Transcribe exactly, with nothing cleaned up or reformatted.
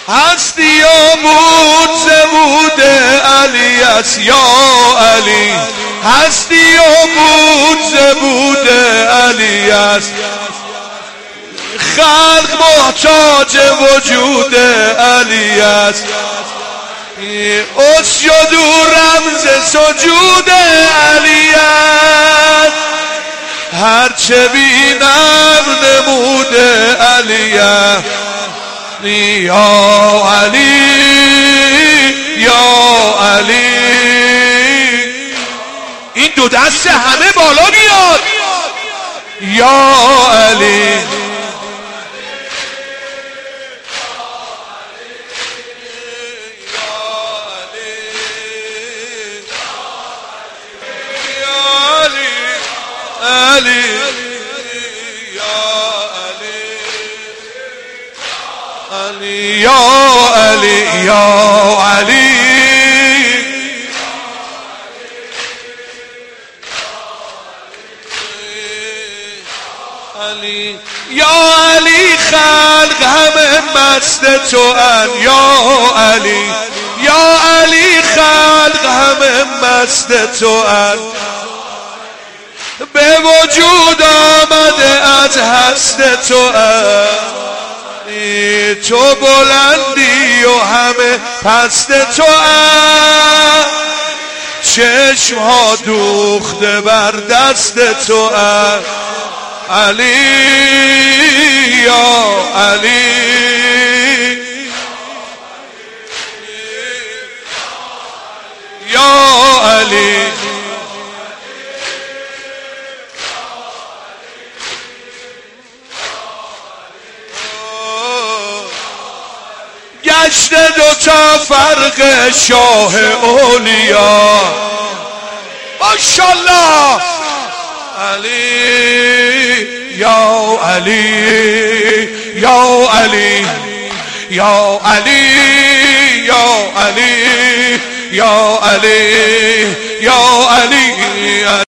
هستی و بود زبود علی است یا علی، هستی و بود زبود علی است، خلق محتاج وجود علی است، اسجد و رمز سجود علی است، هرچه بینم نمود علی است، یا علی یا علی. این دو دست همه بالا بیاد، یا علی علی علی یا علی یا علی علی یا علی، خلق همه مست تو ان یا علی، یا علی خلق همه مست تو ان، به وجود آمده از هست تو ان، تو بلندی و همه پست تو ان، چشم ها دوخته بر دست تو ان، علی یا علی یا علی. گشت دوتا فرق شاه اولیا، ماشاءالله علی یا علی یا علی یا علی یا علی یا علی یا علی.